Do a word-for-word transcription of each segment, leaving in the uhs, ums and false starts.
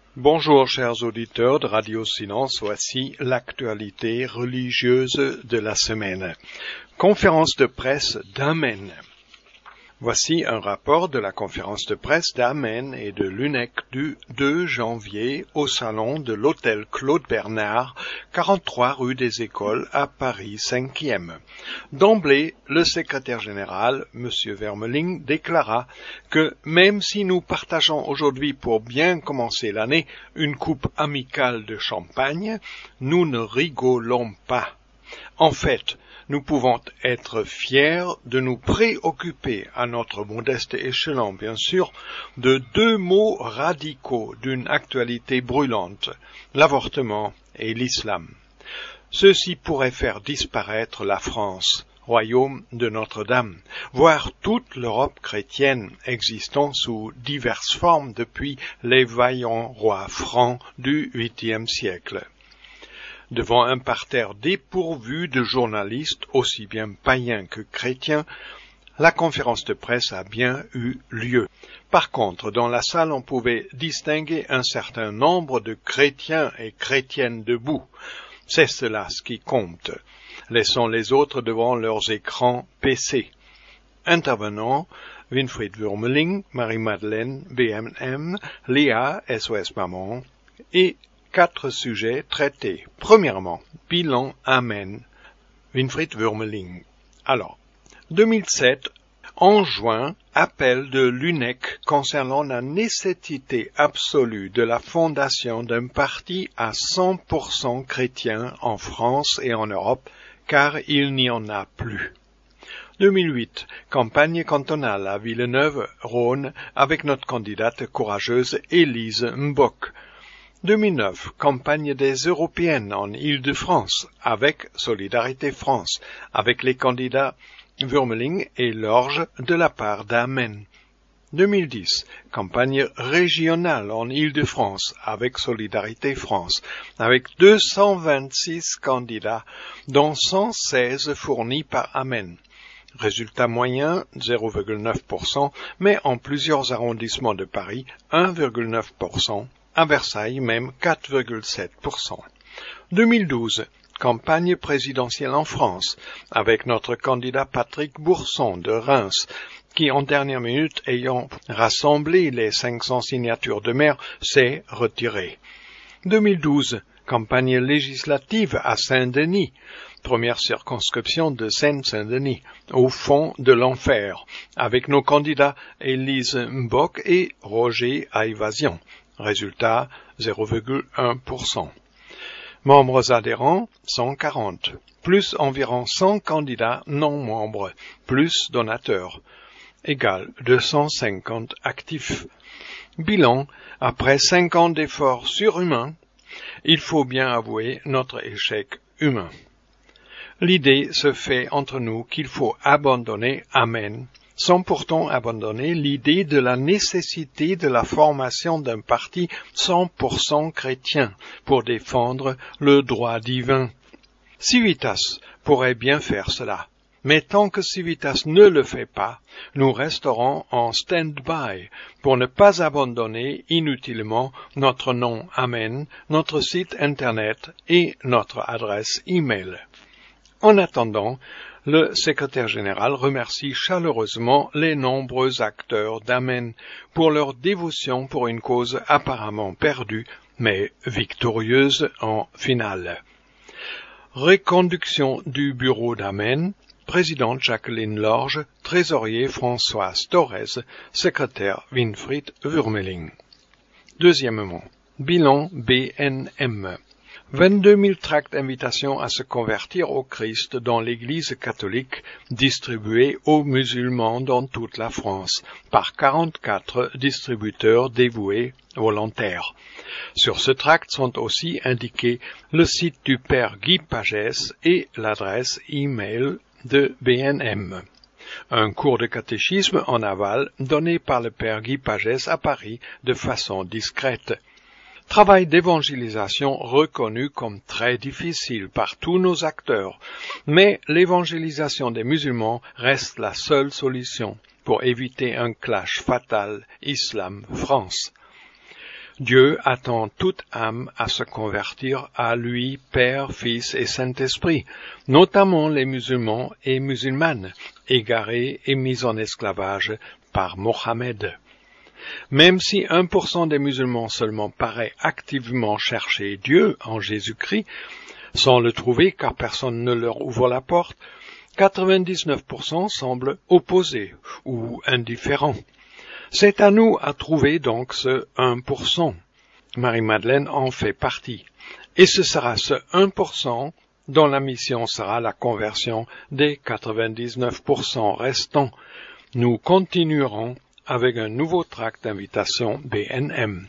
Bonjour chers auditeurs de Radio Silence, voici l'actualité religieuse de la semaine. Conférence de presse d'Amen. Voici un rapport de la conférence de presse d'Amen et de l'U N E C du deux janvier au salon de l'hôtel Claude Bernard, quarante-trois rue des Écoles à Paris cinquième. D'emblée, le secrétaire général, M. Vermeling, déclara que même si nous partageons aujourd'hui pour bien commencer l'année une coupe amicale de champagne, nous ne rigolons pas. En fait, nous pouvons être fiers de nous préoccuper, à notre modeste échelon bien sûr, de deux mots radicaux d'une actualité brûlante, l'avortement et l'islam. Ceci pourrait faire disparaître la France, royaume de Notre-Dame, voire toute l'Europe chrétienne existant sous diverses formes depuis les vaillants rois francs du huitième siècle. Devant un parterre dépourvu de journalistes, aussi bien païens que chrétiens, la conférence de presse a bien eu lieu. Par contre, dans la salle, on pouvait distinguer un certain nombre de chrétiens et chrétiennes debout. C'est cela ce qui compte. Laissons les autres devant leurs écrans P C. Intervenants, Winfried Würmeling, Marie-Madeleine, B M M, Léa, S O S Maman, et quatre sujets traités. Premièrement, bilan Amen. Winfried Würmeling. Alors, deux mille sept, en juin, appel de l'U N E C concernant la nécessité absolue de la fondation d'un parti à cent pour cent chrétien en France et en Europe, car il n'y en a plus. deux mille huit, campagne cantonale à Villeneuve-Rhône avec notre candidate courageuse Élise Mbock. deux mille neuf, campagne des Européennes en Île-de-France avec Solidarité France, avec les candidats Würmeling et Lorge de la part d'Amen. deux mille dix, campagne régionale en Île-de-France avec Solidarité France, avec deux cent vingt-six candidats, dont cent seize fournis par Amen. Résultat moyen, zéro virgule neuf pour cent, mais en plusieurs arrondissements de Paris, un virgule neuf pour cent. À Versailles, même quatre virgule sept pour cent. deux mille douze, campagne présidentielle en France, avec notre candidat Patrick Bourson de Reims, qui en dernière minute, ayant rassemblé les cinq cents signatures de maire, s'est retiré. deux mille douze, campagne législative à Saint-Denis, première circonscription de Seine-Saint-Denis, au fond de l'enfer, avec nos candidats Élise Mbock et Roger à Évasion. Résultat, zéro virgule un pour cent. Membres adhérents, cent quarante, plus environ cent candidats non-membres, plus donateurs, égale deux cent cinquante actifs. Bilan, après cinq ans d'efforts surhumains, il faut bien avouer notre échec humain. L'idée se fait entre nous qu'il faut abandonner Amen, sans pourtant abandonner l'idée de la nécessité de la formation d'un parti cent pour cent chrétien pour défendre le droit divin. Civitas pourrait bien faire cela, mais tant que Civitas ne le fait pas, nous resterons en stand-by pour ne pas abandonner inutilement notre nom Amen, notre site internet et notre adresse e-mail. En attendant, le secrétaire général remercie chaleureusement les nombreux acteurs d'Amen pour leur dévotion pour une cause apparemment perdue, mais victorieuse en finale. Reconduction du bureau d'Amen, présidente Jacqueline Lorge, trésorier Françoise Torres, secrétaire Winfried Würmeling. Deuxièmement, bilan B N M. vingt-deux mille tracts d'invitation à se convertir au Christ dans l'Église catholique distribués aux musulmans dans toute la France par quarante-quatre distributeurs dévoués volontaires. Sur ce tract sont aussi indiqués le site du Père Guy Pagès et l'adresse e-mail de B N M. Un cours de catéchisme en aval donné par le Père Guy Pagès à Paris de façon discrète. Travail d'évangélisation reconnu comme très difficile par tous nos acteurs, mais l'évangélisation des musulmans reste la seule solution pour éviter un clash fatal Islam-France. Dieu attend toute âme à se convertir à lui, Père, Fils et Saint-Esprit, notamment les musulmans et musulmanes, égarés et mis en esclavage par Mohammed. Même si un pour cent des musulmans seulement paraît activement chercher Dieu en Jésus-Christ, sans le trouver car personne ne leur ouvre la porte, quatre-vingt-dix-neuf pour cent semblent opposés ou indifférents. C'est à nous à trouver donc ce un pour cent. Marie-Madeleine en fait partie. Et ce sera ce un pour cent dont la mission sera la conversion des quatre-vingt-dix-neuf pour cent restants. Nous continuerons avec un nouveau tract d'invitation B N M.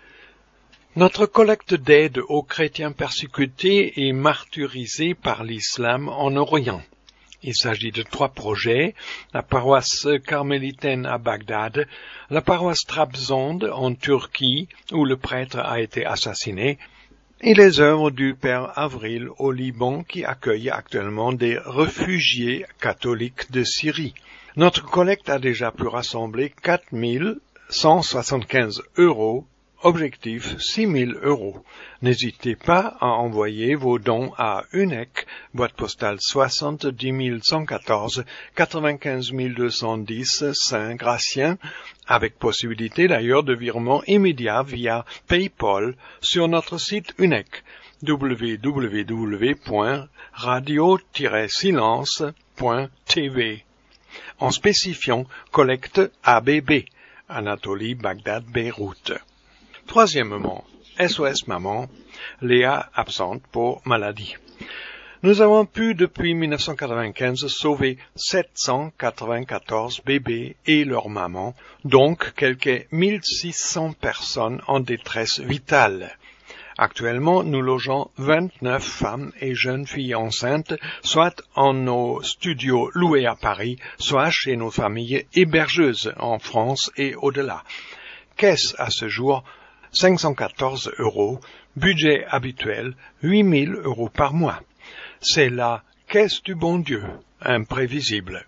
Notre collecte d'aide aux chrétiens persécutés et martyrisés par l'islam en Orient. Il s'agit de trois projets, la paroisse carmélitaine à Bagdad, la paroisse Trabzon en Turquie, où le prêtre a été assassiné, et les œuvres du Père Avril au Liban qui accueille actuellement des réfugiés catholiques de Syrie. Notre collecte a déjà pu rassembler quatre mille cent soixante-quinze euros. Objectif six mille euros. N'hésitez pas à envoyer vos dons à U N E C, boîte postale soixante-dix mille cent quatorze, quatre-vingt-quinze mille deux cent dix, Saint-Gratien, avec possibilité d'ailleurs de virement immédiat via PayPal sur notre site U N E C, w w w point radio tiret silence point t v, en spécifiant collecte A B B, Anatolie, Bagdad, Beyrouth. Troisièmement, S O S Maman, Léa absente pour maladie. Nous avons pu depuis mille neuf cent quatre-vingt-quinze sauver sept cent quatre-vingt-quatorze bébés et leurs mamans, donc quelques mille six cents personnes en détresse vitale. Actuellement, nous logeons vingt-neuf femmes et jeunes filles enceintes, soit en nos studios loués à Paris, soit chez nos familles hébergeuses en France et au-delà. Qu'est-ce à ce jour? cinq cent quatorze euros, budget habituel, huit mille euros par mois. C'est la caisse du bon Dieu, imprévisible.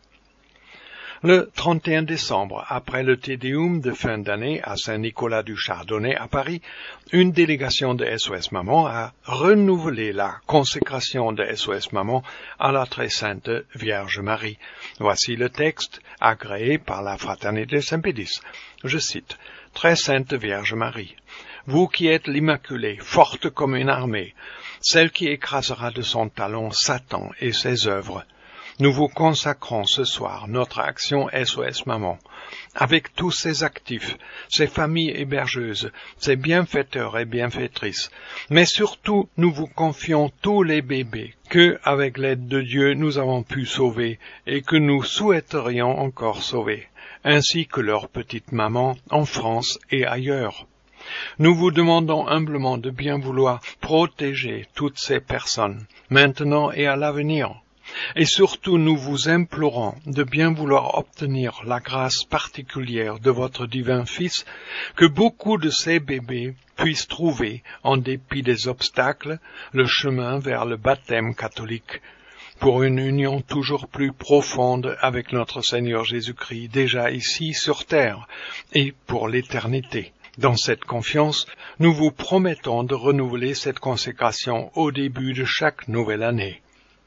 Le trente et un décembre, après le Te Deum de fin d'année à Saint-Nicolas du Chardonnay à Paris, une délégation de S O S Maman a renouvelé la consécration de S O S Maman à la très sainte Vierge Marie. Voici le texte agréé par la Fraternité Saint-Pédis. Je cite, « Très sainte Vierge Marie, vous qui êtes l'Immaculée, forte comme une armée, celle qui écrasera de son talon Satan et ses œuvres, nous vous consacrons ce soir notre action S O S Maman, avec tous ses actifs, ses familles hébergeuses, ses bienfaiteurs et bienfaitrices, mais surtout nous vous confions tous les bébés que, avec l'aide de Dieu, nous avons pu sauver et que nous souhaiterions encore sauver, ainsi que leurs petites mamans en France et ailleurs. Nous vous demandons humblement de bien vouloir protéger toutes ces personnes, maintenant et à l'avenir. Et surtout, nous vous implorons de bien vouloir obtenir la grâce particulière de votre divin Fils, que beaucoup de ces bébés puissent trouver, en dépit des obstacles, le chemin vers le baptême catholique, pour une union toujours plus profonde avec notre Seigneur Jésus-Christ, déjà ici sur terre, et pour l'éternité. Dans cette confiance, nous vous promettons de renouveler cette consécration au début de chaque nouvelle année. »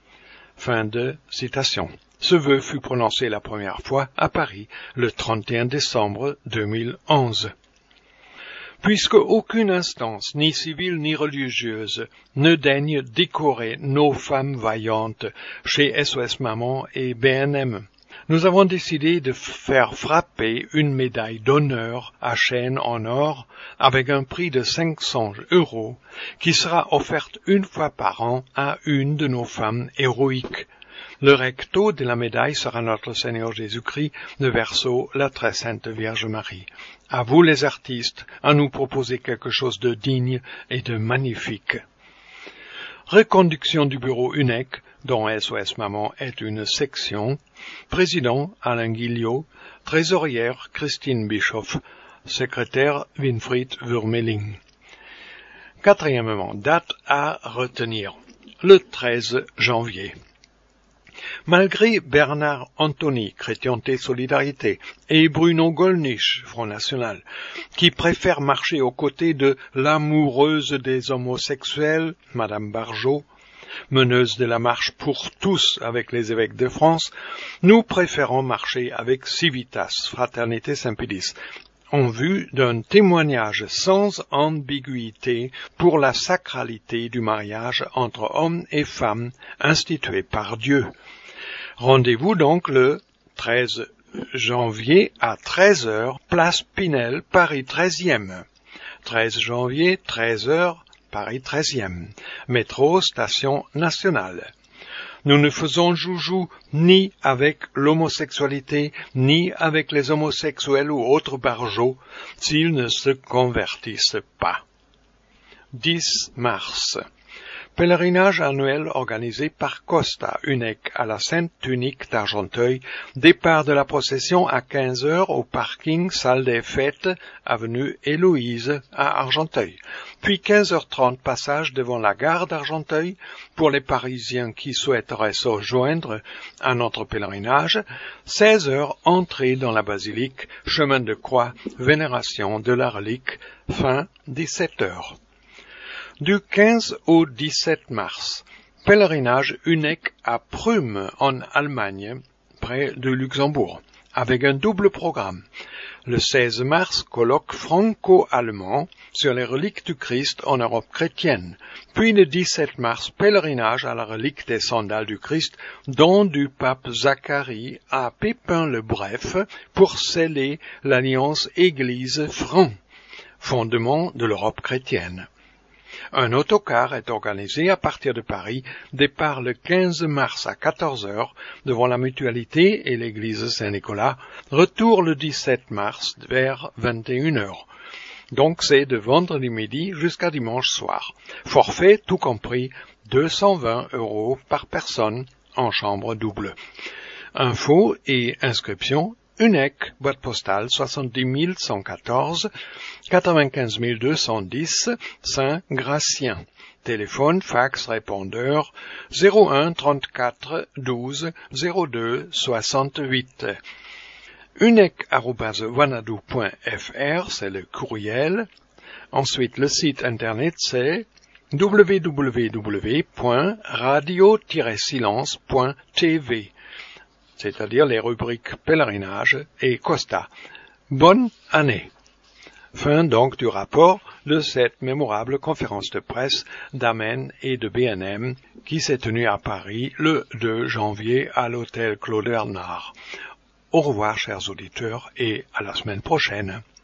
Fin de citation. Ce vœu fut prononcé la première fois à Paris le trente et un décembre deux mille onze. Puisque aucune instance, ni civile ni religieuse, ne daigne décorer nos femmes vaillantes chez S O S Maman et B N M, nous avons décidé de faire frapper une médaille d'honneur à chaîne en or avec un prix de cinq cents euros qui sera offerte une fois par an à une de nos femmes héroïques. Le recto de la médaille sera notre Seigneur Jésus-Christ, le verso la très sainte Vierge Marie. À vous les artistes, à nous proposer quelque chose de digne et de magnifique. Reconduction du bureau U N E C, dont S O S Maman est une section. Président Alain Guilliot, trésorière Christine Bischoff, secrétaire Winfried Wurmeling. Quatrièmement, date à retenir, le treize janvier. Malgré Bernard Anthony, Chrétienté Solidarité, et Bruno Gollnisch, Front National, qui préfèrent marcher aux côtés de l'amoureuse des homosexuels, Madame Barjot, meneuse de la marche pour tous avec les évêques de France, nous préférons marcher avec Civitas, Fraternité Saint-Pédis, en vue d'un témoignage sans ambiguïté pour la sacralité du mariage entre hommes et femmes institué par Dieu. Rendez-vous donc le treize janvier à treize heures, place Pinel, Paris treizième. treize janvier, treize heures, Paris treizième. Métro, station nationale. Nous ne faisons joujou ni avec l'homosexualité, ni avec les homosexuels ou autres barjots, s'ils ne se convertissent pas. dix mars. Pèlerinage annuel organisé par Costa, U N E C à la Sainte-Tunique d'Argenteuil, départ de la procession à quinze heures au parking salle des fêtes, avenue Héloïse à Argenteuil. Puis quinze heures trente, passage devant la gare d'Argenteuil pour les Parisiens qui souhaiteraient se rejoindre à notre pèlerinage. seize heures, entrée dans la basilique, chemin de croix, vénération de la relique, fin dix-sept heures. Du quinze au dix-sept mars, pèlerinage U N E C à Prüm en Allemagne, près de Luxembourg, avec un double programme. Le seize mars, colloque franco-allemand sur les reliques du Christ en Europe chrétienne. Puis le dix-sept mars, pèlerinage à la relique des sandales du Christ, don du pape Zacharie à Pépin le Bref pour sceller l'alliance Église-Franc, fondement de l'Europe chrétienne. Un autocar est organisé à partir de Paris, départ le quinze mars à quatorze heures devant la Mutualité et l'église Saint-Nicolas, retour le dix-sept mars vers vingt et une heures. Donc c'est de vendredi midi jusqu'à dimanche soir. Forfait tout compris, deux cent vingt euros par personne en chambre double. Infos et inscriptions U N E C, boîte postale soixante-dix mille cent quatorze, quatre-vingt-quinze mille deux cent dix, Saint-Gratien. Téléphone, fax, répondeur, zéro un trente-quatre douze zéro deux soixante-huit. unec arobase wanadoo point f r, c'est le courriel. Ensuite, le site internet, c'est w w w point radio tiret silence point t v. C'est-à-dire les rubriques pèlerinage et Costa. Bonne année. Fin donc du rapport de cette mémorable conférence de presse d'Amen et de B N M qui s'est tenue à Paris le deux janvier à l'hôtel Claude Bernard. Au revoir chers auditeurs et à la semaine prochaine.